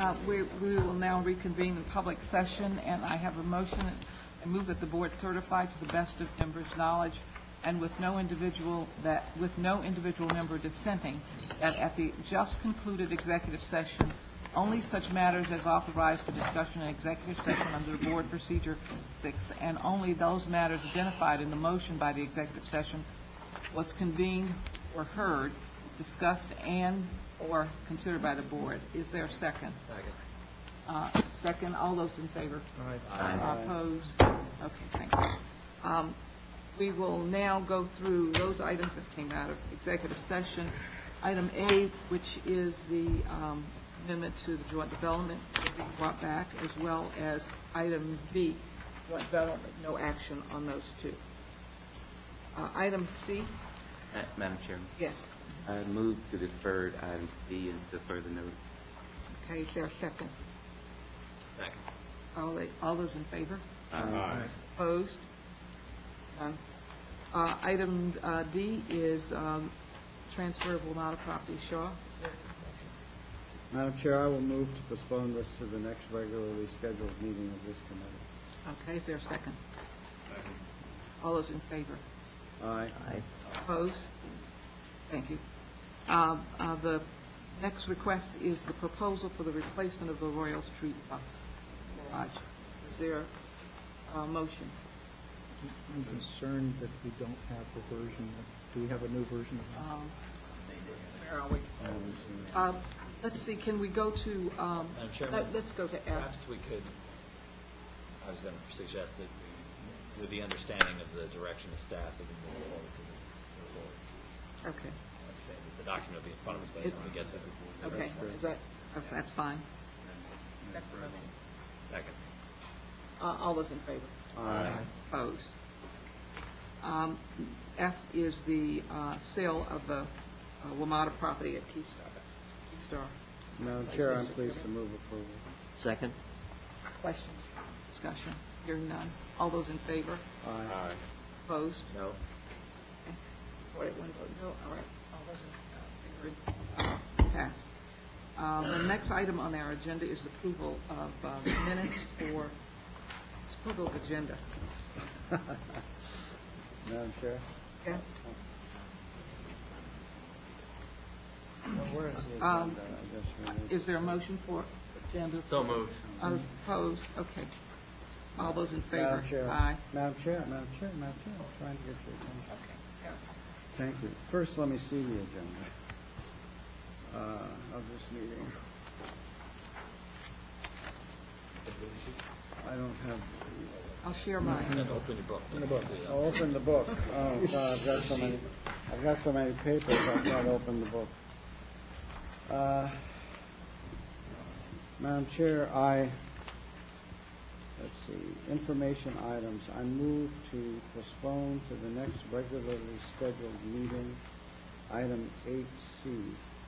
We will now reconvene in public session, and I have a motion. I move that the board certify to the best of members' knowledge and with no individual member dissenting that at the just concluded executive session, only such matters as authorized for discussion in executive session under Board Procedure 6, and only those matters identified in the motion by the executive session was convened or heard, discussed, and or considered by the board. Is there a second? Second. Second. All those in favor? Aye. Opposed? Okay, thank you. We will now go through those items that came out of executive session. Item A, which is the amendment to the joint development, will be brought back, as well as item B, joint development, no action on those two. Item C. Madam Chairman. Yes. I move to defer item C until further notice. Okay, is there a second? Second. All those in favor? Aye. Opposed? None. Item D is transfer of WMATA property. Shaw? Madam Chair, I will move to postpone this to the next regularly scheduled meeting of this committee. Okay, is there a second? Second. All those in favor? Aye. Opposed? Thank you. The next request is the proposal for the replacement of the Royal Street bus garage. Is there a motion? I'm concerned that we don't have the version. Do we have a new version of Where are we? Let's see, can we go to, Madam Chairman, let's go to F. perhaps we could, I was going to suggest that we, with the understanding of the direction of staff, that we move forward to the board. Okay. The document will be in front of us, but I guess it would. Okay, is that, okay, that's fine. Second. All those in favor? Aye. Opposed? F is the sale of the WMATA property at Keystar. Madam Chair, I'm pleased to move approval. Second. Questions? Discussion? Hearing none. All those in favor? Aye. Opposed? No. Okay. One vote no. All right. All those in favor? Pass. The next item on our agenda is approval of minutes for approval of agenda. Madam Chair? Yes. Where is the agenda? I guess Is there a motion for agenda? So moved. Opposed? Okay. All those in favor? Madam Chair. Aye. Madam Chair, I'm trying to get your attention. Okay. Thank you. First, let me see the agenda of this meeting. I don't have. I'll share mine. And open your book. I'll open the book. Oh God, I've got so many papers. I can't open the book. Madam Chair, let's see, information items. I move to postpone to the next regularly scheduled meeting, item 8C,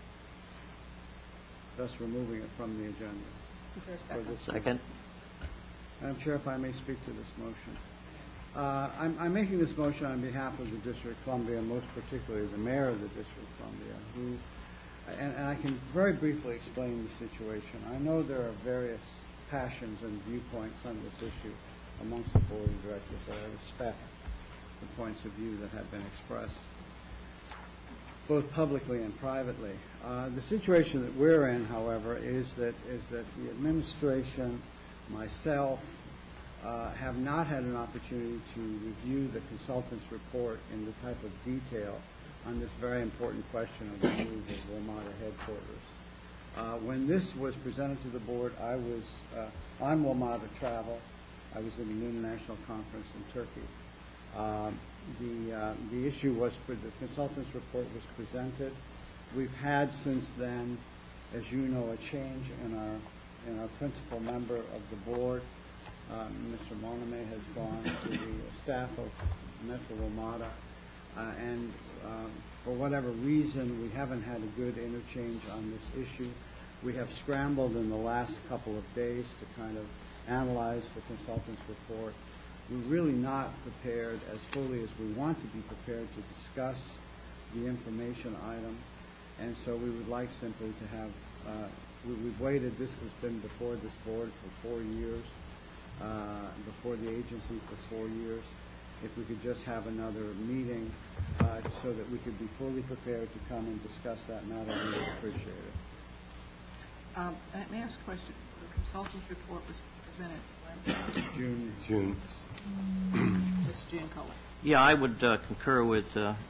thus removing it from the agenda. Is there a For second? this Second. Madam Chair, if I may speak to this motion. I'm making this motion on behalf of the District of Columbia, most particularly the Mayor of the District of Columbia, who, and I can very briefly explain the situation. I know there are various passions and viewpoints on this issue amongst the Board of Directors, and I respect the points of view that have been expressed, both publicly and privately. The situation that we're in, however, is that the administration, myself, have not had an opportunity to review the consultant's report in the type of detail on this very important question of the move of WMATA headquarters. When this was presented to the board, I was on WMATA travel. I was in an international conference in Turkey. The issue was, the consultant's report was presented. We've had since then, as you know, a change in our principal member of the board. Mr. Moname has gone to the staff of Metro WMATA, and for whatever reason, we haven't had a good interchange on this issue. We have scrambled in the last couple of days to kind of analyze the consultant's report. We're really not prepared as fully as we want to be prepared to discuss the information item, and so we would like simply to have We've waited, this has been before this board for 4 years, before the agency for 4 years. If we could just have another meeting so that we could be fully prepared to come and discuss that matter, we would appreciate it. May I ask a question? The consultant's report was presented when? June. Ms. Giancola. Yeah, I would concur with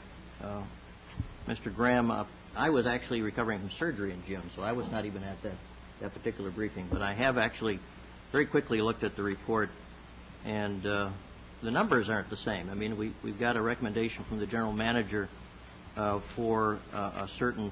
Mr. Graham. I was actually recovering from surgery in June, so I was not even at that particular briefing. But I have actually very quickly looked at the report, and the numbers aren't the same. I mean, we've got a recommendation from the general manager for a certain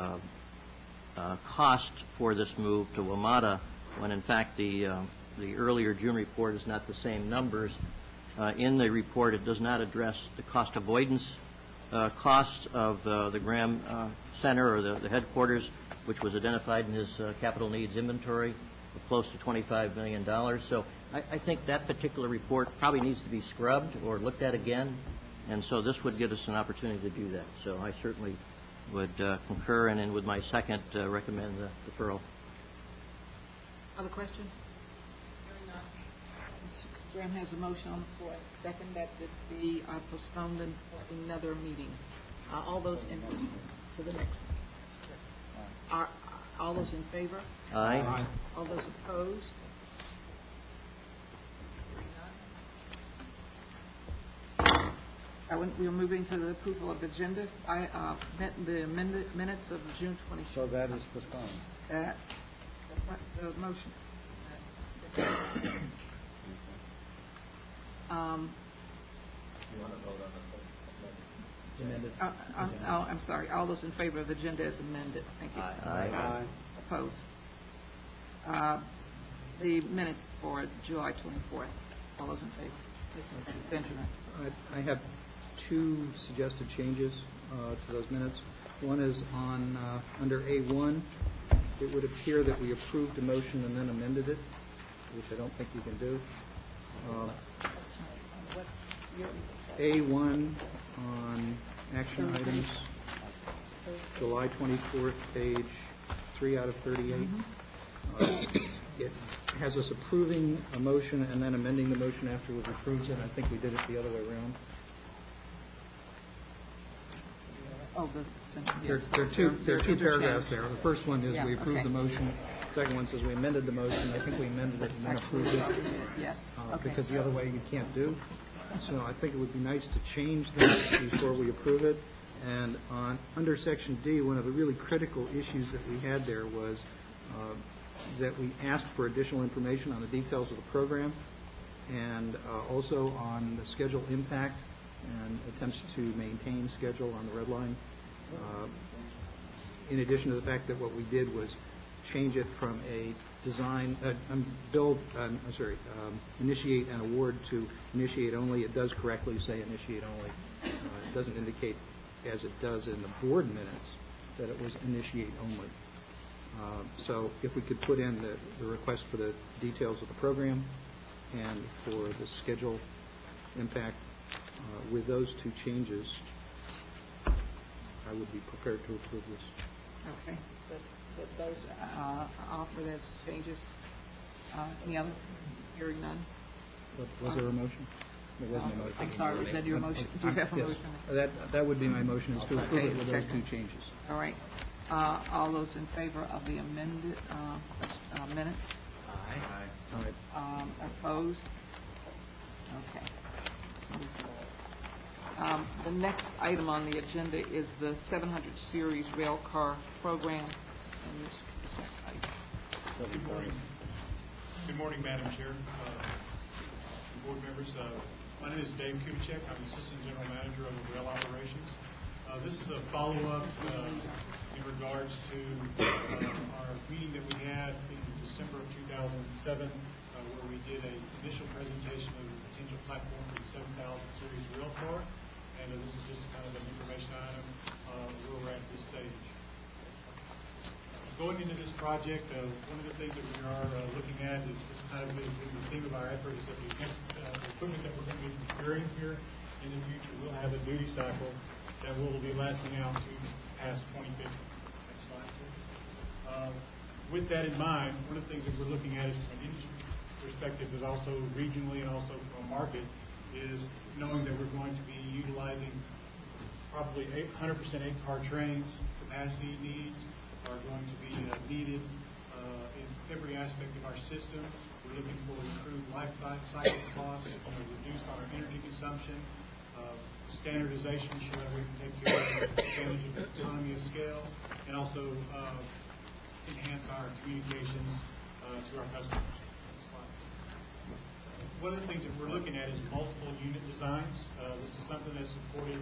cost for this move to WMATA, when in fact the earlier June report is not the same numbers. In the report, it does not address the cost avoidance costs of the Graham Center or the headquarters, which was identified in his capital needs inventory of close to $25 million. So I think that particular report probably needs to be scrubbed or looked at again, and so this would give us an opportunity to do that. So I certainly would concur, and then with my second, recommend the deferral. Other questions? Hearing none. Mr. Graham has a motion on the floor. Second, that it be postponed for another meeting. All those in to the next meeting. All those in favor? Aye. All those opposed? We are moving to the approval of the agenda. I met the minutes of June 20th. So that is postponed. That's the motion. You want to vote on the Amended. I'm sorry. All those in favor of the agenda as amended. Thank you. Aye. Opposed? The minutes for July 24th. All those in favor? Mr. Benjamin. I have 2 suggested changes to those minutes. One is on under A1. It would appear that we approved a motion and then amended it, which I don't think we can do. A1 on action items, July 24th, page 3 out of 38. It has us approving a motion and then amending the motion after we've approved it. I think we did it the other way around. Oh, There are two paragraphs there. The first one is we approved the motion. The second one says we amended the motion. I think we amended it and then approved it. Yes. Because the other way you can't do. So I think it would be nice to change that before we approve it. And under Section D, one of the really critical issues that we had there was that we asked for additional information on the details of the program and also on the schedule impact and attempts to maintain schedule on the red line. In addition to the fact that what we did was change it from a design, initiate and award to initiate only. It does correctly say initiate only. It doesn't indicate, as it does in the board minutes, that it was initiate only. So if we could put in the request for the details of the program and for the schedule impact with those 2 changes, I would be prepared to approve this. Okay. Those offered as changes. Any other? Hearing none. Was there a motion? There wasn't a motion. I'm sorry. Is that your motion? Do you have a motion? That would be my motion, is to approve it with those 2 changes. All right. All those in favor of the amended minutes? Aye. All right. Opposed? Okay. Let's move forward. The next item on the agenda is the 700 series rail car program. And this Good morning. Good morning, Madam Chair, board members. My name is Dave Kubicek. I'm Assistant General Manager of the Rail Operations. This is a follow-up in regards to our meeting that we had in December of 2007, where we did an initial presentation of the potential platform for the 7,000 series rail car. And this is just kind of an information item where we're at this stage. Going into this project, one of the things that we are looking at is this kind of is the theme of our effort is that the equipment that we're going to be procuring here in the future will have a duty cycle that will be lasting out to past 2050. And slide, please. With that in mind, one of the things that we're looking at is from an industry perspective, but also regionally and also from a market, is knowing that we're going to be utilizing probably 100% 8-car trains. Capacity needs are going to be needed in every aspect of our system. We're looking for improved life cycle costs, reduced on our energy consumption, standardization so that we can take care of the advantage of economy of scale, and also enhance our communications to our customers. Next slide. One of the things that we're looking at is multiple unit designs. This is something that's supported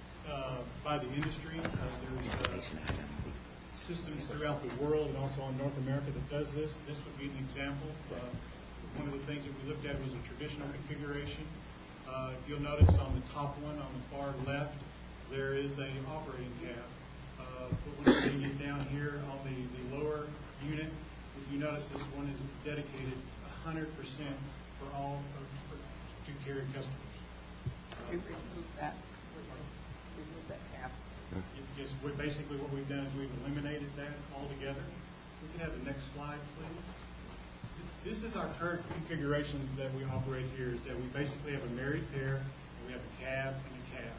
by the industry. There's systems throughout the world and also in North America that does this. This would be an example. One of the things that we looked at was a traditional configuration. You'll notice on the top one, on the far left, there is an operating cab. But when you get down here on the lower unit, if you notice this one is dedicated 100% for all to carry customers. Remove that. Remove that cap. Yes, basically what we've done is we've eliminated that altogether. We can have the next slide, please. This is our current configuration that we operate here, is that we basically have a married pair, and we have a cab and a cab.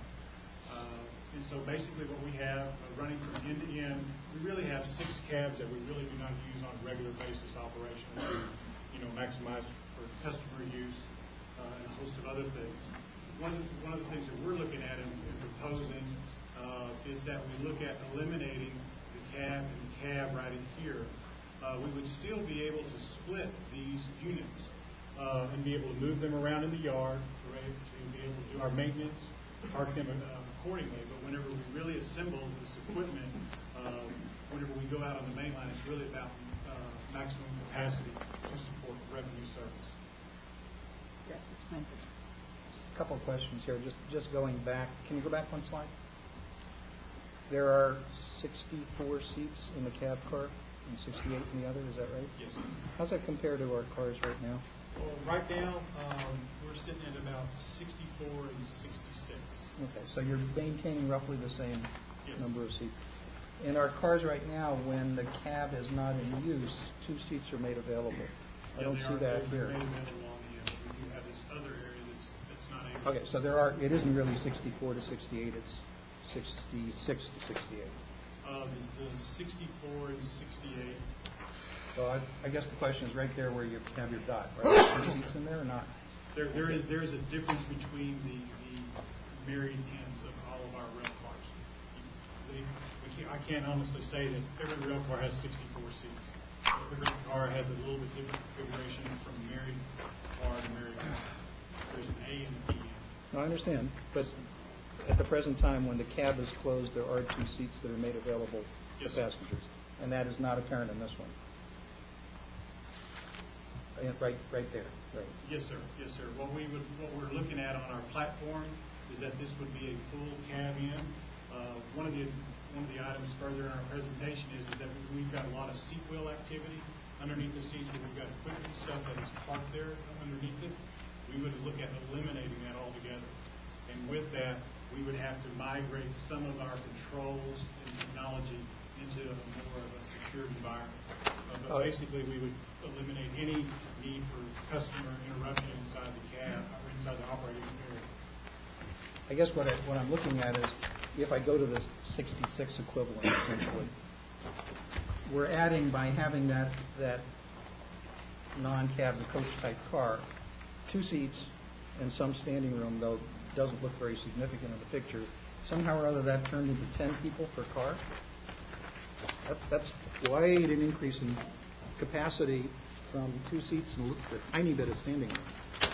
And so basically what we have running from end to end, we really have 6 cabs that we really do not use on a regular basis operationally, maximize for customer use and a host of other things. One of the things that we're looking at and proposing is that we look at eliminating the cab and the cab right in here. We would still be able to split these units and be able to move them around in the yard, right, to be able to do our maintenance, park them accordingly. But whenever we really assemble this equipment, whenever we go out on the main line, it's really about maximum capacity to support revenue service. Yes, it's meant to. A couple of questions here. Just going back. Can you go back one slide? There are 64 seats in the cab car and 68 in the other. Is that right? Yes. How's that compare to our cars right now? Well, right now, we're sitting at about 64 and 66. Okay, so you're maintaining roughly the same Yes. number of seats. In our cars right now, when the cab is not in use, 2 seats are made available. I don't see that here. Made available on the end. We do have this other area that's not able. Okay, so it isn't really 64 to 68, it's 66 to 68. The 64 and 68. So I guess the question is right there where you have your dot, right? Are there seats in there or not? There is a difference between the married ends of all of our rail cars. I can't honestly say that every rail car has 64 seats. Every car has a little bit different configuration from married car to married car. There's an A and a B. No, I understand, but at the present time, when the cab is closed, there are 2 seats that are made available to Yes, sir. passengers, and that is not apparent in this one. Right there, right. Yes, sir. Yes, sir. What we're looking at on our platform is that this would be a full cab in. One of the items further in our presentation is that we've got a lot of seat wheel activity underneath the seats, where we've got equipment and stuff that is parked there underneath it. We would look at eliminating that altogether. And with that, we would have to migrate some of our controls and technology into a more of a secure environment. But basically, we would eliminate any need for customer interruption inside the cab or inside the operating area. I guess what I'm looking at is, if I go to the 66 equivalent, essentially, we're adding, by having that non-cab, the coach-type car, 2 seats and some standing room, though it doesn't look very significant in the picture. Somehow or other, that turned into 10 people per car. That's quite an increase in capacity from 2 seats and a tiny bit of standing room.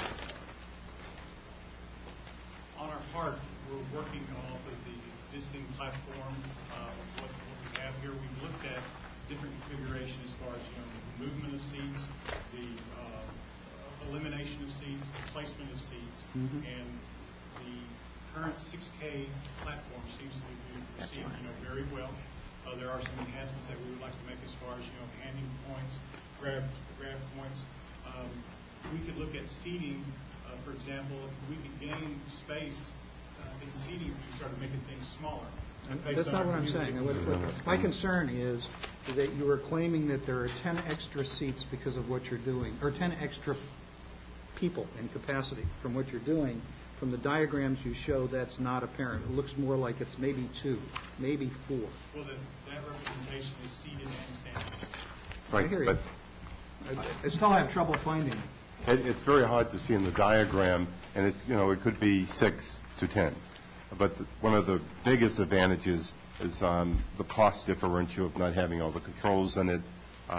On our part, we're working off of the existing platform. What we have here, we've looked at different configuration as far as the movement of seats, the elimination of seats, the placement of seats, and the current 6K platform seems to be received very well. There are some enhancements that we would like to make as far as handing points, grab points. We could look at seating. For example, if we could gain space in seating, we started making things smaller. based That's on not our what I'm community. saying. My concern is that you are claiming that there are 10 extra seats because of what you're doing, or 10 extra people in capacity from what you're doing. From the diagrams you show, that's not apparent. It looks more like it's maybe 2, maybe 4. Well, that representation is seated and standing. I hear you. I still have trouble finding it. It's very hard to see in the diagram, and it's, it could be 6 to 10. But one of the biggest advantages is the cost differential of not having all the controls in it.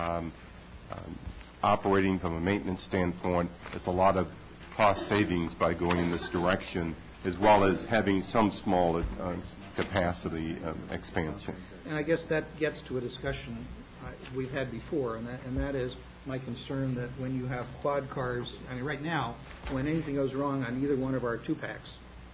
Operating from a maintenance standpoint, it's a lot of cost savings by going in this direction, as well as having some small capacity expansion. And I guess that gets to a discussion we've had before, and that is my concern that when you have quad cars, I mean, right now, when anything goes wrong on either one of our 2-packs,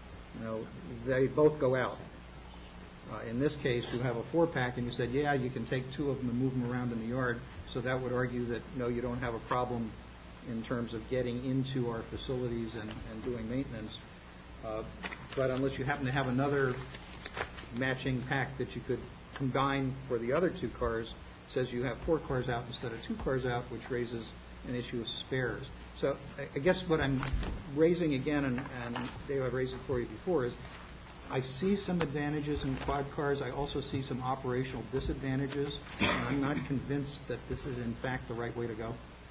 they both go out. In this case, you have a 4-pack, and you said, yeah, you can take 2 of them and move them around in the yard, so that would argue that, no, you don't have a problem in terms of getting into our facilities and doing maintenance. But unless you happen to have another matching pack that you could combine for the other 2 cars, it says you have 4 cars out instead of 2 cars out, which raises an issue of spares. So I guess what I'm raising again, and Dave, I've raised it for you before, is I see some advantages in quad cars. I also see some operational disadvantages, and I'm not convinced that this is, in fact, the right way to go.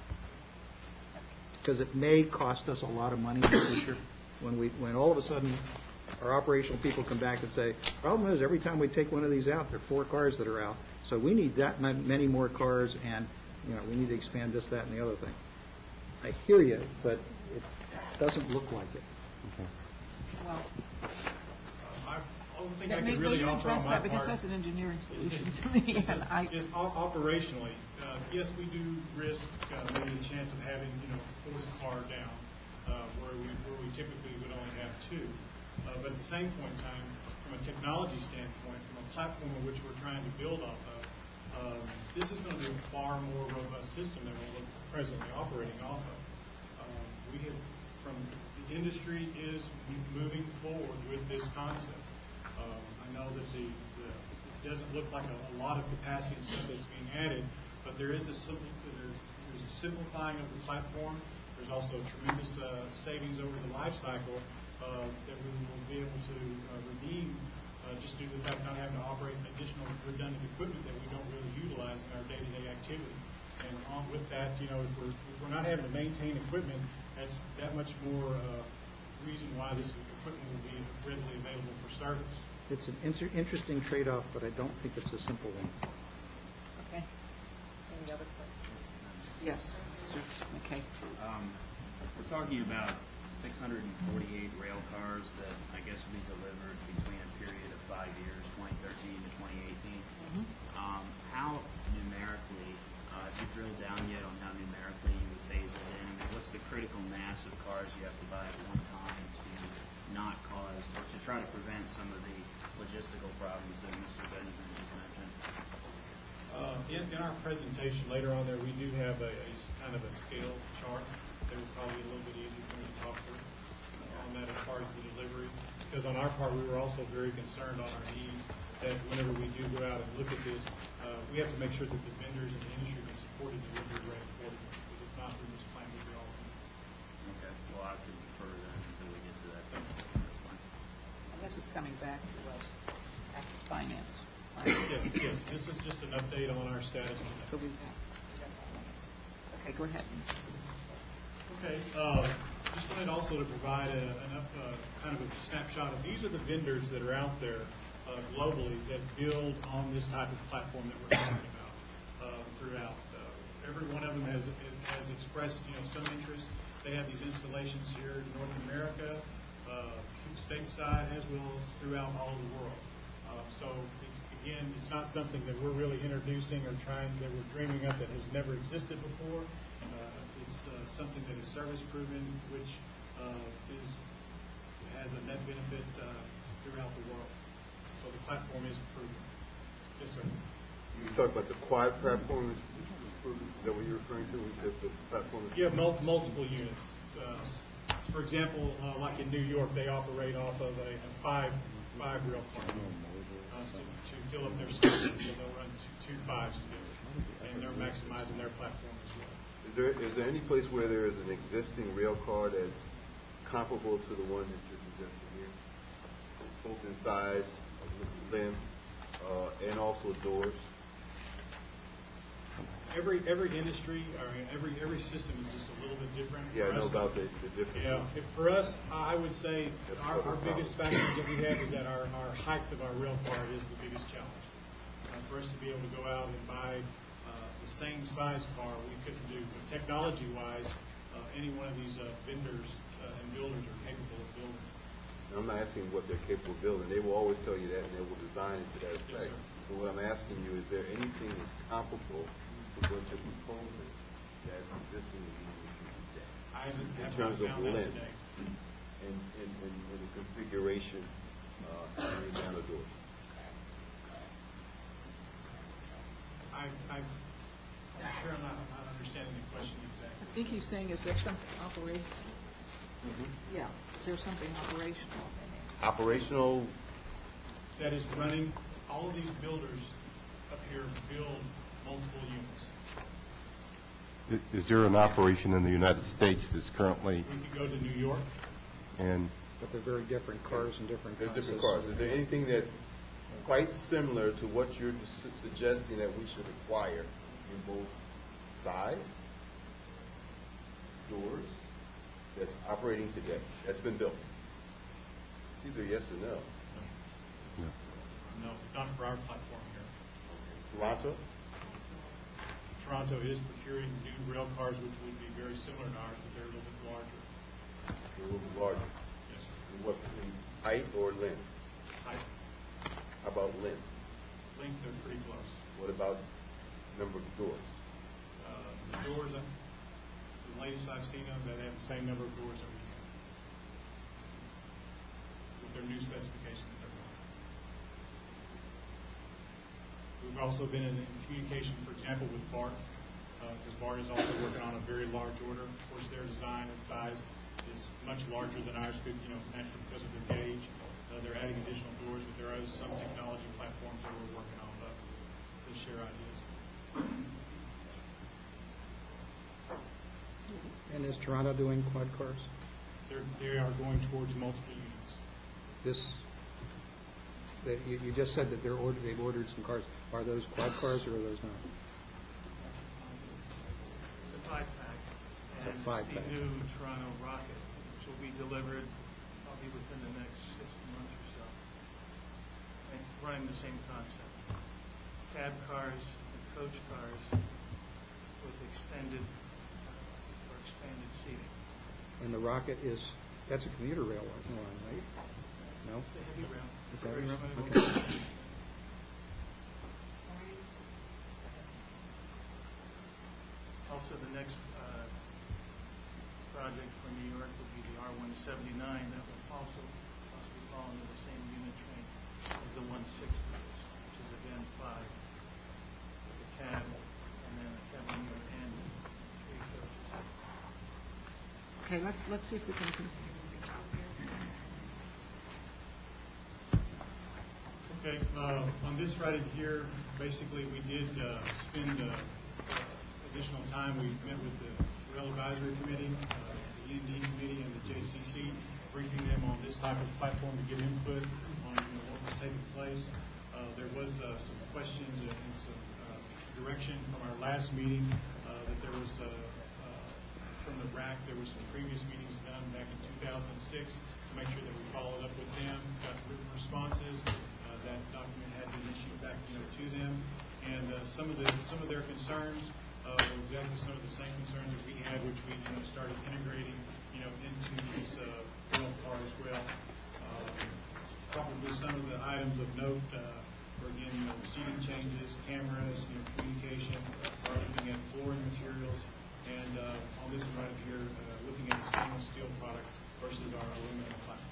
Because it may cost us a lot of money in the future when all of a sudden our operational people come back and say, problem is every time we take one of these out, there are 4 cars that are out. So we need that many more cars, and we need to expand this, that, and the other thing. I hear you, but it doesn't look like it. Okay. Well, I don't think I can really offer on address my that, because part. that's an engineering solution to me. And Is operationally, yes, we do risk maybe the chance of having, a 4th car down, where we typically would only have 2. But at the same point in time, from a technology standpoint, from a platform of which we're trying to build off of, this is going to be a far more robust system than what we're presently operating off of. We have, from the industry is moving forward with this concept. I know that it doesn't look like a lot of capacity and stuff that's being added, but there's a simplifying of the platform. There's also tremendous savings over the life cycle that we will be able to redeem just due to the fact of not having to operate additional redundant equipment that we don't really utilize in our day-to-day activity. And with that, if we're not having to maintain equipment, that's that much more reason why this equipment will be readily available for service. It's an interesting trade-off, but I don't think it's a simple one. okay. Any other questions? Yes, Mr. McKay. We're talking about 648 rail cars that I guess will be delivered between a period of 5 years, 2013 to 2018. Mm-hmm. How numerically, have you drilled down yet on how numerically you would phase it in? I mean, what's the critical mass of cars you have to buy at one time to not cause, or to try to prevent some of the logistical problems that Mr. Benjamin just mentioned? In our presentation later on there, we do have a kind of a scale chart that would probably be a little bit easier for me to talk through on that as far as the delivery. Because on our part, we were also very concerned on our needs that whenever we do go out and look at this, we have to make sure that the vendors and the industry can support a delivery rate accordingly. Because if not, then this plan will be all. Okay. Well, I could defer then until we get to that. That's fine. And this is coming back to us after finance. Yes. This is just an update on our status today. So we got finance. Okay, go ahead. Okay. Just wanted also to provide kind of a snapshot of these are the vendors that are out there globally that build on this type of platform that we're talking about throughout. Every one of them has expressed some interest. They have these installations here in North America, stateside, as well as throughout all of the world. So it's not something that we're really introducing or that we're dreaming up that has never existed before. It's something that is service proven, which has a net benefit throughout the world. So the platform is proven. Yes, sir. You talk about the quad platform. Is that what you're referring to? The platform? Yeah, multiple units. For example, like in New York, they operate off of a five rail platform. to fill up their system, so they'll run two fives together, and they're maximizing their platform as well. Is there any place where there is an existing rail car that's comparable to the one that you're suggesting here, both in size, length, and also doors? Every industry, or every system is just a little bit different. Yeah, I know about the difference. Yeah, for us, I would say our biggest factors that we have is that our height of our rail car is the biggest challenge. For us to be able to go out and buy the same size car, we couldn't do. But technology-wise, any one of these vendors and builders are capable of building. And I'm not asking what they're capable of building. They will always tell you that, and they will design it to that effect. Yes, sir. But what I'm asking you, is there anything that's comparable to what you're proposing that's existing in the industry today? I haven't In terms of found that length today. and the configuration and the amount of doors. I'm sure I'm not understanding the question exactly. I think he's saying, is there something operational? Yeah, is there something operational? Operational, That is running, all of these builders up here build multiple units. Is there an operation in the United States that's currently, We could go to New York. and But they're very different cars and different there's kinds different of- cars. Is there anything that quite similar to what you're suggesting that we should acquire in both size, doors, that's operating today, that's been built? It's either yes or no. No, not for our platform here. Toronto? Toronto is procuring new rail cars, which would be very similar to ours, but they're a little bit larger. A little bit larger. Yes, sir. In what, in height or length? Height, How about length? length, they're pretty close. What about number of doors? The doors, the latest I've seen them, they have the same number of doors that we have with their new specifications that they're running. We've also been in communication, for example, with BART, because BART is also working on a very large order. Of course, their design and size is much larger than ours, naturally because of their gauge. They're adding additional doors, but there are some technology platforms that we're working on to share ideas. And is Toronto doing quad cars? They are going towards multiple units. You just said that they've ordered some cars. Are those quad cars or are those not? It's a five-pack. It's a And five-pack. the new Toronto Rocket, which will be delivered probably within the next 60 months or so. And running the same concept. Cab cars and coach cars with extended or expanded seating. And the Rocket that's a commuter rail line, right? No? The heavy rail. It's heavy rail? Very Okay. smooth. Also, the next project for New York would be the R179 that will also possibly fall into the same unit train as the 160s, which is again 5 with the cab and then a cabin and 3 coaches. Okay, let's see if we can. Okay, on this right here, basically we did spend additional time. We met with the Rail Advisory Committee, the E&D Committee, and the JCC, briefing them on this type of platform to get input on what was taking place. There was some questions and some direction from our last meeting that there was from the RAC. There were some previous meetings done back in 2006 to make sure that we followed up with them, got written responses. That document had been issued back to them, and some of their concerns were exactly some of the same concerns that we had, which we started integrating into this rail car as well. Probably some of the items of note were again seating changes, cameras, communication, looking at flooring materials, and on this one right up here, looking at the stainless steel product versus our aluminum platform.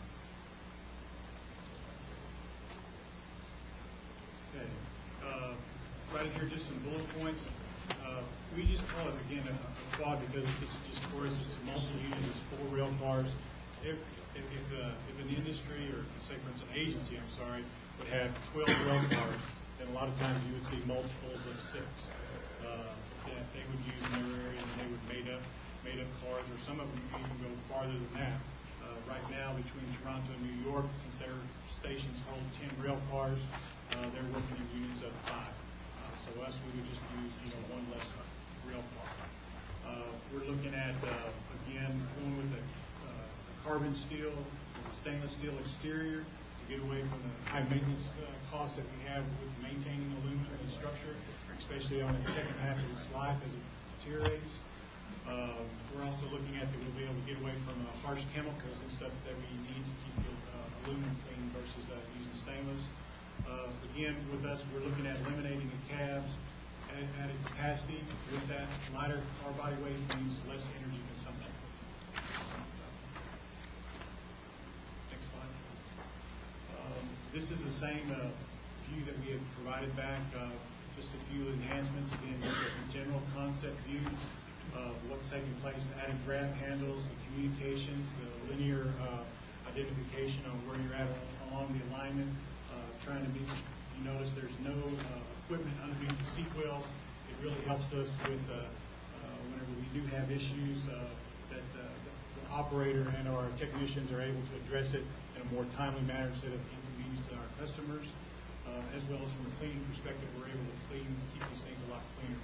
Okay. Right here, just some bullet points. We just call it, again, a quad because it's just for us, it's a multi-unit, it's 4 rail cars. If an industry, or say for instance an agency, would have 12 rail cars, then a lot of times you would see multiples of 6 that they would use in their area, and they would made up cars, or some of them even go farther than that. Right now, between Toronto and New York, since their stations hold 10 rail cars, they're working in units of 5. So us, we would just use, one less rail car. We're looking at, again, going with a carbon steel, with a stainless steel exterior to get away from the high maintenance costs that we have with maintaining aluminum and structure, especially on the second half of its life as it deteriorates. We're also looking at that we'll be able to get away from harsh chemicals and stuff that we need to keep the aluminum clean versus using stainless. Again, with us, we're looking at eliminating the cabs, added capacity. With that, lighter car body weight means less energy consumption. Next slide. This is the same view that we had provided back, just a few enhancements. Again, just a general concept view of what's taking place, adding grab handles, the communications, the linear identification on where you're at along the alignment, trying to be, you notice there's no equipment underneath the seat wheels. It really helps us with whenever we do have issues that the operator and our technicians are able to address it in a more timely manner instead of inconvenience to our customers, as well as from a cleaning perspective, we're able to keep these things a lot cleaner.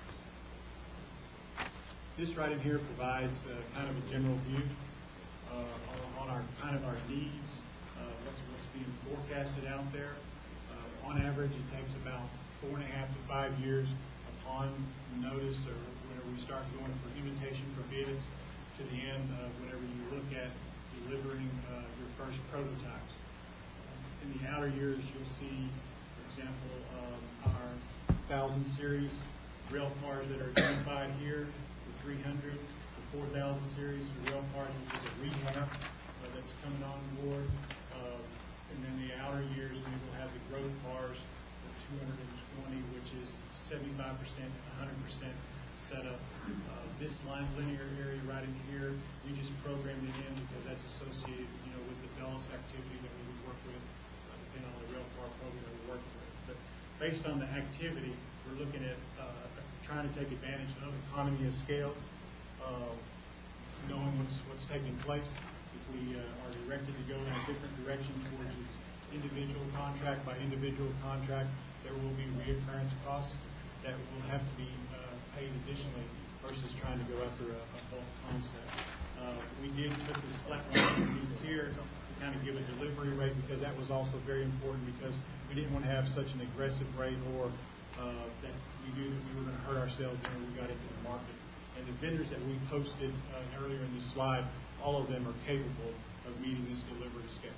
This right in here provides kind of a general view on our our needs, what's being forecasted out there. On average, it takes about 4.5 to 5 years upon notice or whenever we start going for invitation for bids to the end whenever you look at delivering your first prototypes. In the outer years, you'll see, for example, our 1000 series rail cars that are identified here, the 300, the 4000 series rail cars, which is a rehab that's coming on board. And then the outer years, we will have the growth cars, the 220, which is 75% and 100% set up. This linear area right in here, we just programmed it in because that's associated, with the Dulles activity that we would work with, depending on the rail car program that we're working with. But based on the activity, we're looking at trying to take advantage of economy of scale, knowing what's taking place. If we are directed to go in a different direction towards its individual contract by individual contract, there will be reoccurrence costs that will have to be paid additionally versus trying to go after a bulk concept. We did put this flat line here to kind of give a delivery rate because that was also very important because we didn't want to have such an aggressive rate or that we knew that we were going to hurt ourselves when we got into the market. And the vendors that we posted earlier in this slide, all of them are capable of meeting this delivery schedule.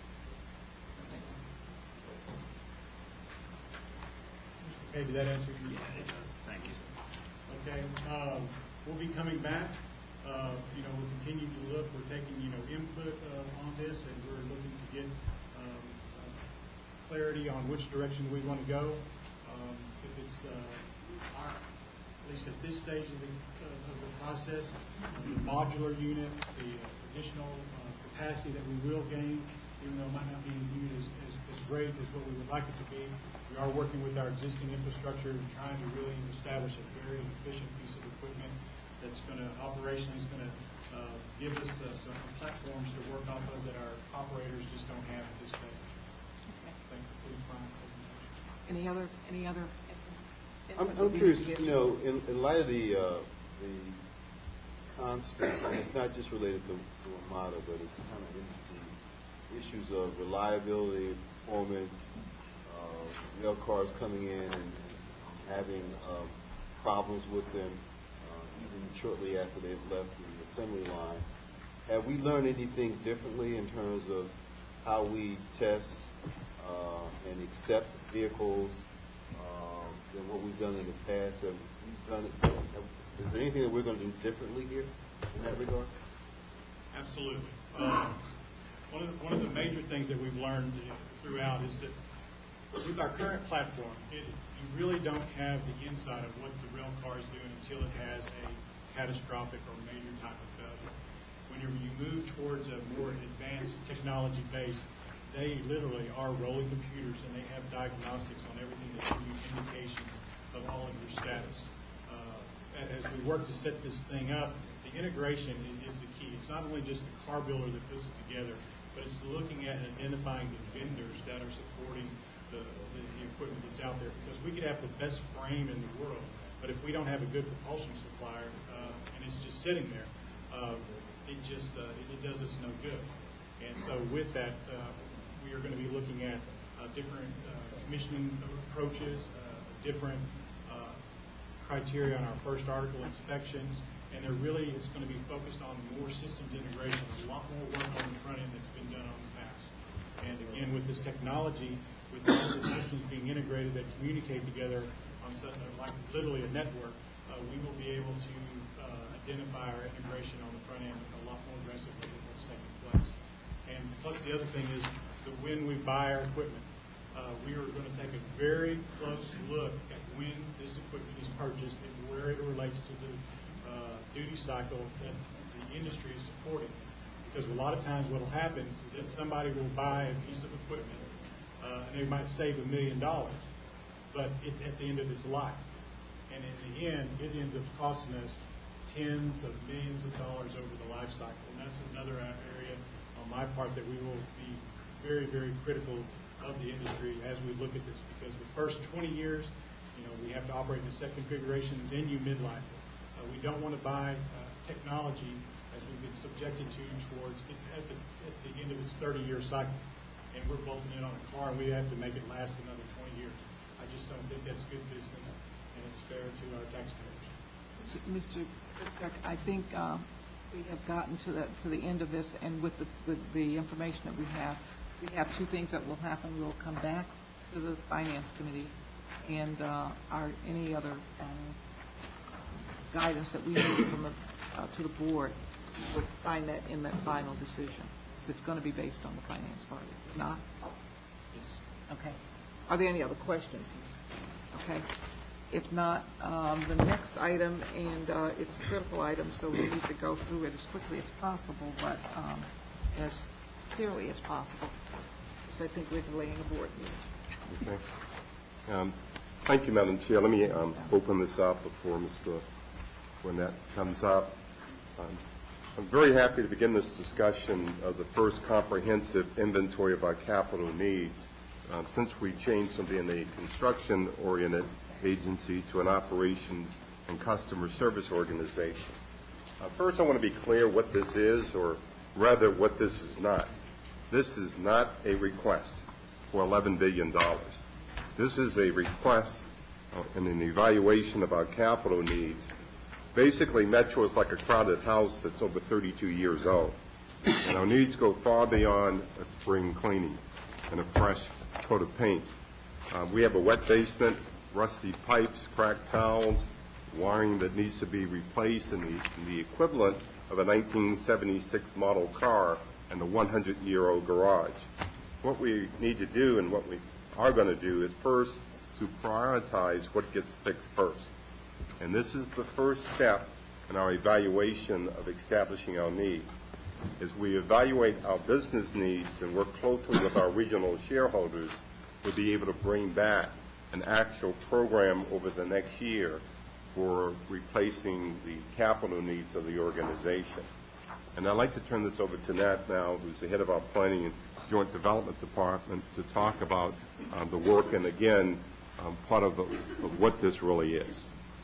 Okay, did that answer your question? Yeah, it does. Thank you. Okay, we'll be coming back. We'll continue to look. We're taking, input on this, and we're looking to get clarity on which direction we want to go. If it's at least at this stage of the process, the modular unit, the additional capacity that we will gain, even though it might not be a unit as great as what we would like it to be, we are working with our existing infrastructure and trying to really establish a very efficient piece of equipment that's going to, operationally, is going to give us some platforms to work off of that our operators just don't have at this stage. Thank you for your time. Any other? I'm curious, in light of the constant, and it's not just related to WMATA, but it's kind of interesting, issues of reliability, performance, rail cars coming in and having problems with them even shortly after they've left the assembly line. Have we learned anything differently in terms of how we test and accept vehicles than what we've done in the past? Have we done it? Is there anything that we're going to do differently here in that regard? Absolutely. One of the major things that we've learned throughout is that with our current platform, you really don't have the insight of what the rail car is doing until it has a catastrophic or major type of failure. Whenever you move towards a more advanced technology base, they literally are rolling computers, and they have diagnostics on everything that give you indications of all of your status. As we work to set this thing up, the integration is the key. It's not only just the car builder that puts it together, but it's looking at and identifying the vendors that are supporting the equipment that's out there. Because we could have the best frame in the world, but if we don't have a good propulsion supplier and it's just sitting there, it does us no good. And so with that, we are going to be looking at different commissioning approaches, different criteria on our first article inspections, and it's going to be focused on more systems integration, a lot more work on the front end that's been done on the past. And again, with this technology, with all the systems being integrated that communicate together on like literally a network, we will be able to identify our integration on the front end a lot more aggressively than what's taking place. And plus the other thing is that when we buy our equipment, we are going to take a very close look at when this equipment is purchased and where it relates to the duty cycle that the industry is supporting. Because a lot of times what will happen is that somebody will buy a piece of equipment and they might save $1 million, but it's at the end of its life. And in the end, it ends up costing us tens of millions of dollars over the life cycle. And that's another area on my part that we will be very, very critical of the industry as we look at this, because the first 20 years, we have to operate in a set configuration, and then you midlife it. We don't want to buy technology as we've been subjected to towards it's at the end of its 30-year cycle, and we're bolting it on a car, and we have to make it last another 20 years. I just don't think that's good business, and it's fair to our taxpayers. Mr. Kirk, I think we have gotten to the end of this, and with the information that we have two things that will happen. We'll come back to the Finance Committee, and any other guidance that we need from to the board, we'll find that in that final decision. So it's going to be based on the finance part. Not? Yes. Okay. Are there any other questions? Okay. If not, the next item, and it's a critical item, so we need to go through it as quickly as possible, but as clearly as possible, because I think we're delaying a board meeting. Okay. Thank you, Madam Chair. Let me open this up before when that comes up. I'm very happy to begin this discussion of the first comprehensive inventory of our capital needs since we changed from being a construction-oriented agency to an operations and customer service organization. First, I want to be clear what this is, or rather what this is not. This is not a request for $11 billion. This is a request and an evaluation of our capital needs. Basically, Metro is like a crowded house that's over 32 years old, and our needs go far beyond a spring cleaning and a fresh coat of paint. We have a wet basement, rusty pipes, cracked towels, wiring that needs to be replaced, and the equivalent of a 1976 model car and a 100-year-old garage. What we need to do, and what we are going to do, is first to prioritize what gets fixed first. And this is the first step in our evaluation of establishing our needs. As we evaluate our business needs and work closely with our regional shareholders, we'll be able to bring back an actual program over the next year for replacing the capital needs of the organization. And I'd like to turn this over to Nat now, who's the head of our Planning and Joint Development Department, to talk about the work and, again, part of what this really is.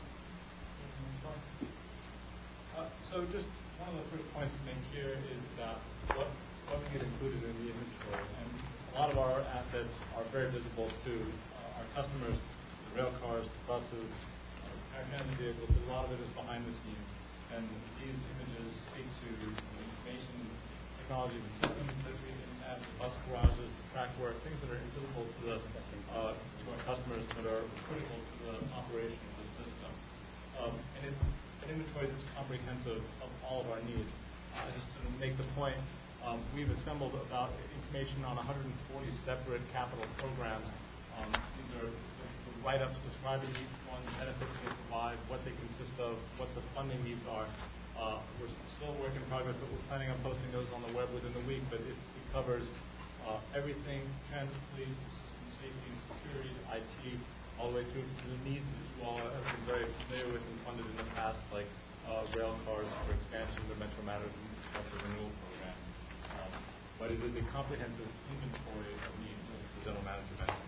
So just one of the first points to make here is about what we get included in the inventory. And a lot of our assets are very visible to our customers, the rail cars, the buses, air transit vehicles, but a lot of it is behind the scenes. And these images speak to the information technology, the systems that we have, the bus garages, the track work, things that are invisible to our customers but are critical to the operation of the system. And it's an inventory that's comprehensive of all of our needs. Just to make the point, we've assembled about information on 140 separate capital programs. These are the write-ups describing each one, the benefits they provide, what they consist of, what the funding needs are. We're still a work in progress, but we're planning on posting those on the web within the week. But it covers everything, transit, police, system safety and security, IT, all the way through to the needs that you all have been very familiar with and funded in the past, like rail cars for expansion of the Metro Matters Infrastructure Renewal Program. But it is a comprehensive inventory of needs, as the general manager mentioned.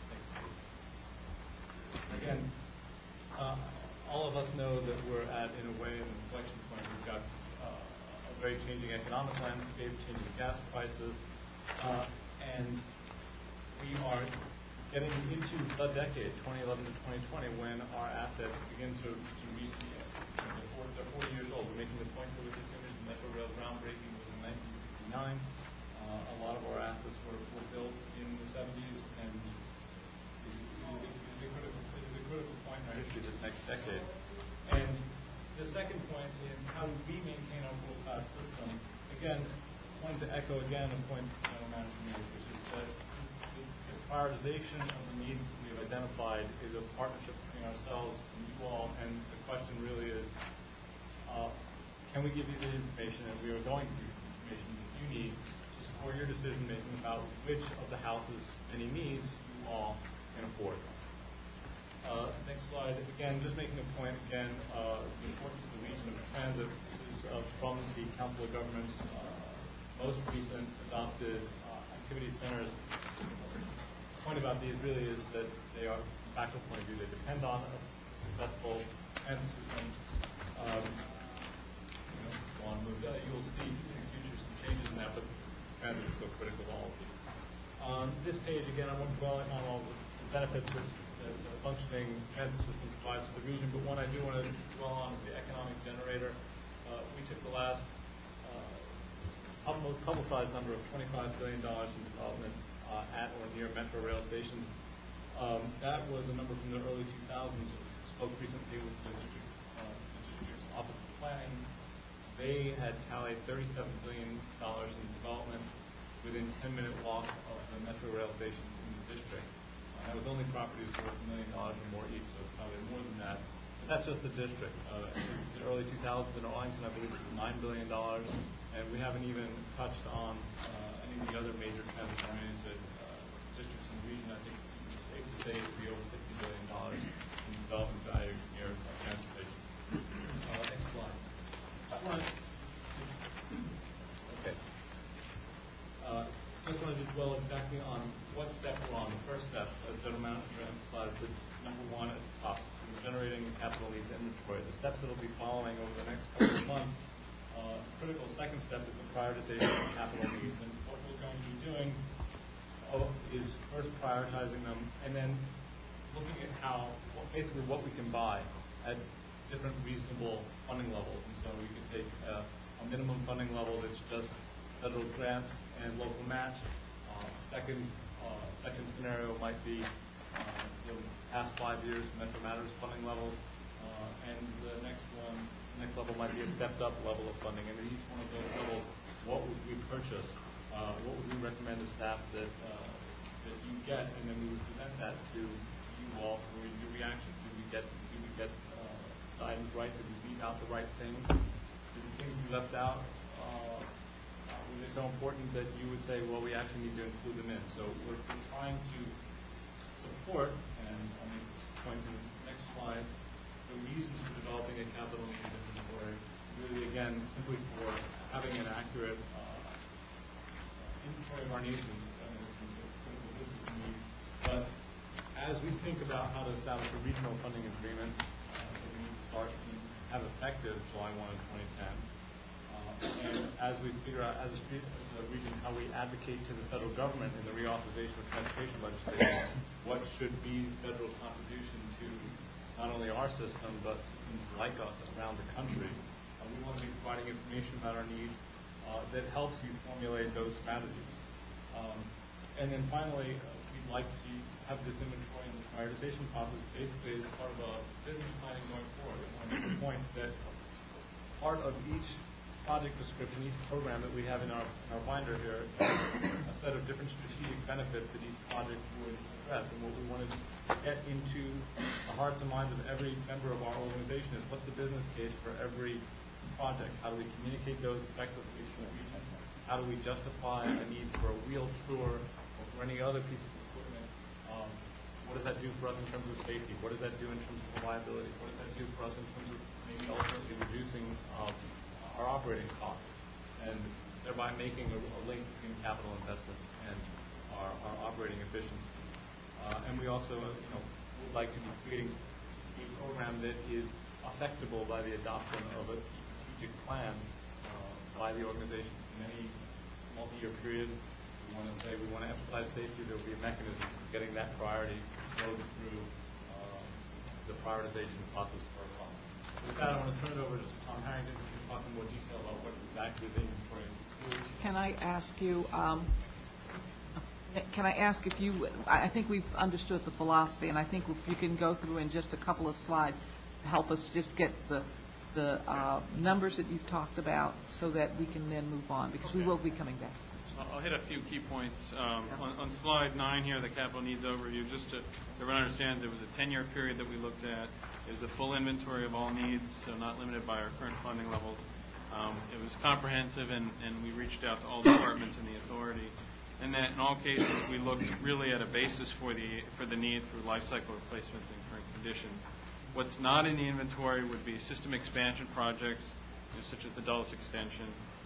Again, all of us know that we're at, in a way, an inflection point. We've got a very changing economic landscape, changing gas prices, and we are getting into the decade, 2011 to 2020, when our assets begin to reach they're 40 years old. We're making the point here with this image. The Metro Rail groundbreaking was in 1969. A lot of our assets were built in the 70s, and it is a critical point in our history this next decade. And the second point in how do we maintain our world-class system, again, I wanted to echo again a point the General Manager made, which is that the prioritization of the needs that we have identified is a partnership between ourselves and you all, and the question really is, can we give you the information, and we are going to give you the information that you need to support your decision-making about which of the house's many needs you all can afford. Next slide. Again, just making a point again, the importance of the region of transit. This is from the Council of Governments' most recent adopted activity centers. The point about these really is that they are, from a factual point of view, they depend on a successful transit system. You'll see in the future some changes in that, but transit is so critical to all of these. On this page, again, I won't dwell on all the benefits that the functioning transit system provides to the region, but one I do want to dwell on is the economic generator. We took the last publicized number of $25 billion in development at or near Metro rail stations. That was a number from the early 2000s. Spoke recently with the district's Office of Planning. They had tallied $37 billion in development within 10-minute walk of the Metro rail stations in the district. That was only properties worth $1 million or more each, so it's probably more than that. But that's just the district. In the early 2000s in Arlington, I believe it was $9 billion, and we haven't even touched on any of the other major transit-oriented districts in the region. I think it's safe to say it would be over $50 billion in development value near transportation. Next slide. Okay. I just wanted to dwell exactly on what step we're on. The first step, as General Manager emphasized, is number one at the top, generating a capital needs inventory. The steps that will be following over the next couple of months, critical second step is the prioritization of capital needs. And what we're going to be doing is first prioritizing them, and then looking at basically what we can buy at different reasonable funding levels. And so we can take a minimum funding level that's just federal grants and local match. Second scenario might be the past 5 years Metro Matters funding levels, and the next level might be a stepped up level of funding. And at each one of those levels, what would we purchase? What would we recommend to staff that you get? And then we would present that to you all for your reaction. Did we get the items right? Did we leave out the right things? Did the things we left out were they so important that you would say, well, we actually need to include them in? So we're trying to support, and I'll make this point in the next slide, the reasons for developing a capital needs inventory, really, again, simply for having an accurate inventory of our needs and critical business needs. But as we think about how to establish a regional funding agreement, we need to start and have effective July 1 of 2010. And as we figure out as a region how we advocate to the federal government in the reauthorization of transportation legislation, what should be federal contribution to not only our system, but systems like us around the country, we want to be providing information about our needs that helps you formulate those strategies. And then finally, we'd like to have this inventory and the prioritization process basically as part of a business planning going forward. I want to make the point that part of each project description, each program that we have in our binder here, a set of different strategic benefits that each project would address. And what we wanted to get into the hearts and minds of every member of our organization is what's the business case for every project? How do we communicate those effectively to the region? how do we justify a need for a wheel tour or for any other piece of equipment? What does that do for us in terms of safety? What does that do in terms of reliability? What does that do for us in terms of maybe ultimately reducing our operating costs and thereby making a link between capital investments and our operating efficiency? And we also, would like to be creating a program that is affectable by the adoption of a strategic plan by the organization in any multi-year period. We want to emphasize safety. There will be a mechanism for getting that priority flowed through the prioritization process for our fund. With that, I want to turn it over to Tom Harrington, who can talk in more detail about what exactly the inventory includes. Can I ask if you, I think we've understood the philosophy, and I think if you can go through in just a couple of slides to help us just get the numbers that you've talked about so that we can then move on, because we will be coming back. I'll hit a few key points. On slide 9 here, the capital needs overview, just to everyone understands, it was a 10-year period that we looked at. It was a full inventory of all needs, so not limited by our current funding levels. It was comprehensive, and we reached out to all departments in the authority. And that in all cases, we looked really at a basis for the need for life cycle replacements in current conditions. What's not in the inventory would be system expansion projects, such as the Dulles extension.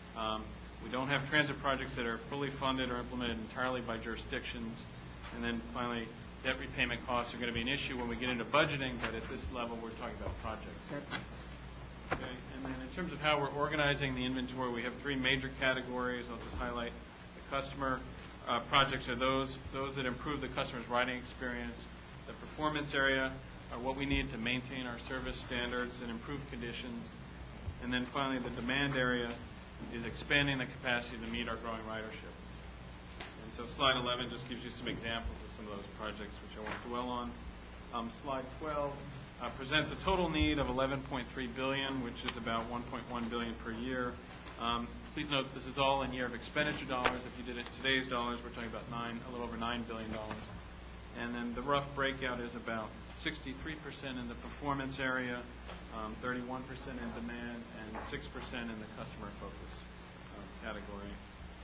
We don't have transit projects that are fully funded or implemented entirely by jurisdictions. And then finally, debt repayment costs are going to be an issue when we get into budgeting, but at this level, we're talking about projects. Okay. And then in terms of how we're organizing the inventory, we have 3 major categories. I'll just highlight the customer projects are those that improve the customer's riding experience. The performance area are what we need to maintain our service standards and improve conditions. And then finally, the demand area is expanding the capacity to meet our growing ridership. And so slide 11 just gives you some examples of some of those projects, which I won't dwell on. Slide 12 presents a total need of $11.3 billion, which is about $1.1 billion per year. Please note this is all in year of expenditure dollars. If you did it in today's dollars, we're talking about a little over $9 billion. And then the rough breakout is about 63% in the performance area, 31% in demand, and 6% in the customer focus category.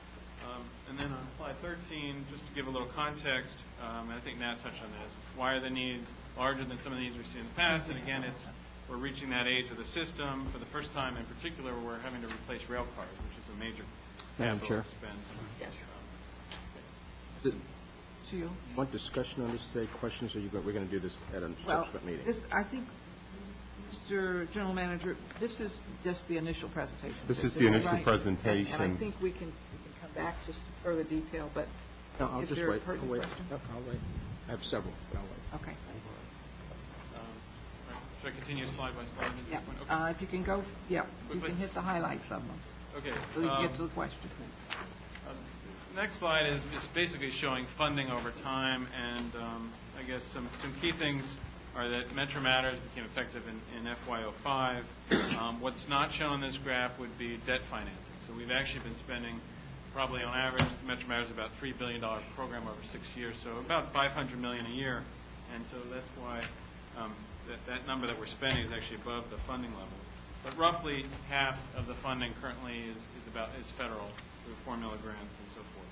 And then on slide 13, just to give a little context, and I think Nat touched on this, why are the needs larger than some of the needs we've seen in the past? And again, we're reaching that age of the system. For the first time in particular, we're having to replace rail cars, which is a major capital expense. Yes. Want discussion on this today? Questions, or we're going to do this at a subsequent meeting? I think, Mr. General Manager, this is just the initial presentation. This is the initial presentation. And I think we can come back to some further detail, but I'll is just there wait. a pertinent question? I'll wait. I have several, but I'll wait. Okay. Should I continue slide by slide? Yeah. Okay. If you can go, you can hit the highlights of them. Okay. So you can get to the question. Next slide is basically showing funding over time, and I guess some key things are that Metro Matters became effective in FY05. What's not shown on this graph would be debt financing. So we've actually been spending probably on average, Metro Matters about $3 billion program over 6 years, so about $500 million a year. And so that's why that number that we're spending is actually above the funding level. But roughly half of the funding currently is federal through formula grants and so forth.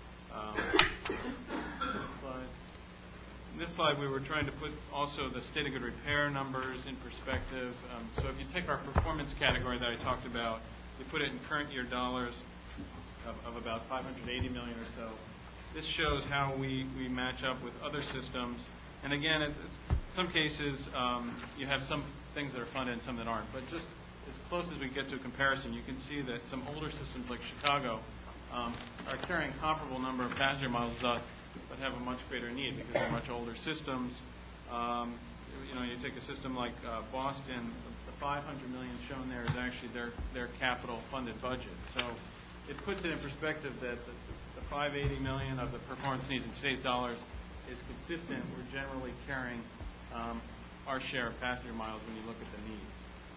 In this slide, we were trying to put also the state of good repair numbers in perspective. So if you take our performance category that I talked about, you put it in current year dollars of about $580 million or so. This shows how we match up with other systems. And again, it's some cases you have some things that are funded and some that aren't. But just as close as we get to a comparison, you can see that some older systems like Chicago are carrying comparable number of passenger miles as us, but have a much greater need because they're much older systems. You take a system like Boston, the $500 million shown there is actually their capital funded budget. So it puts it in perspective that the $580 million of the performance needs in today's dollars is consistent. We're generally carrying our share of passenger miles when you look at the needs.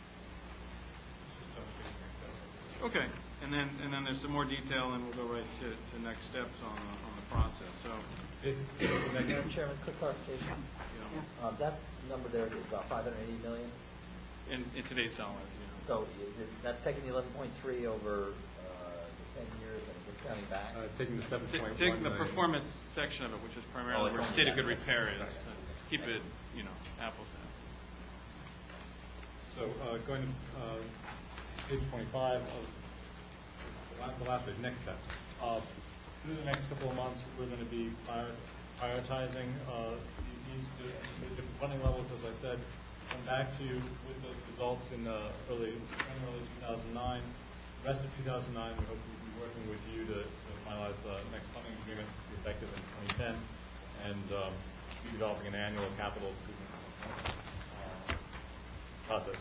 Okay, and then there's some more detail, and we'll go right to next steps on the process. So, Madam Chairman, quick clarification. That's the number there is about $580 million in today's dollars. So that's taking the 11.3 over 10 years and discounting back? Taking the 7.1 Take the million. performance section of it, which is primarily it's where only state of that. good repair is, Right. to keep it, apples to apples. So going to page 25 of the last page, next step. Through the next couple of months, we're going to be prioritizing these needs to the different funding levels, as I said. Come back to you with those results in early 2009. The rest of 2009, we hope we'll be working with you to finalize the next funding agreement to be effective in 2010, and be developing an annual capital improvement process.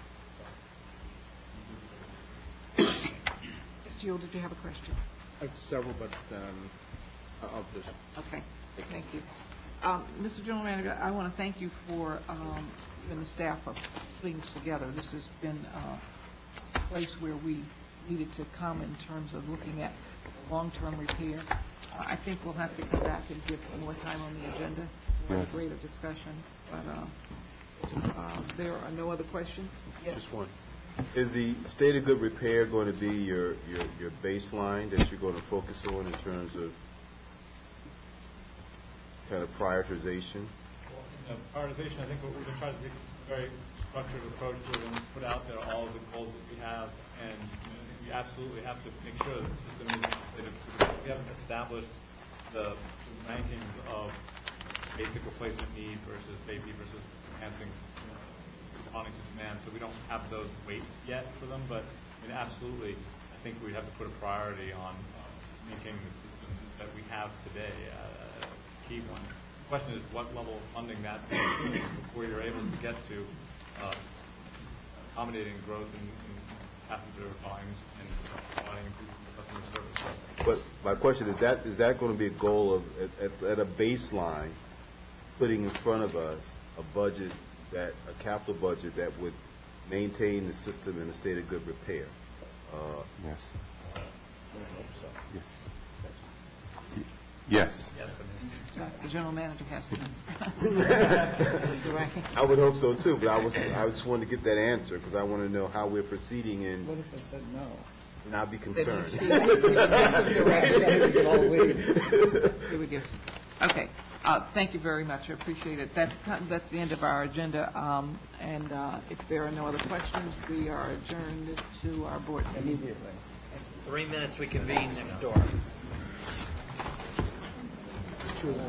Mr. Yule, did you have a question? I have several, but I'll just... Okay, thank you. Mr. General Manager, I want to thank you for you and the staff for putting this together. This has been a place where we needed to come in terms of looking at long-term repair. I think we'll have to come back and give more time on the agenda for a greater discussion. But there are no other questions? Yes. Just one. Is the state of good repair going to be your baseline that you're going to focus on in terms of kind of prioritization? Well, prioritization, I think what we're going to try to take a very structured approach. We're going to put out there all of the goals that we have, and I think we absolutely have to make sure that the system is, we haven't established the rankings of basic replacement need versus safety versus enhancing responding to demand, so we don't have those weights yet for them, but absolutely, I think we have to put a priority on maintaining the system that we have today. Key one. The question is what level of funding that is before you're able to get to accommodating growth in passenger volumes and providing improvements in customer service. But my question is that going to be a goal of at a baseline, putting in front of us a budget a capital budget that would maintain the system in a state of good repair? Yes. Yes. The General Manager has to answer. I would hope so too, but I just wanted to get that answer because I want to know how we're proceeding in. What if I said no? And I'd be concerned. Okay. Thank you very much. I appreciate it. That's the end of our agenda. And if there are no other questions, we are adjourned to our board meeting. Immediately. 3 minutes, we convene next door.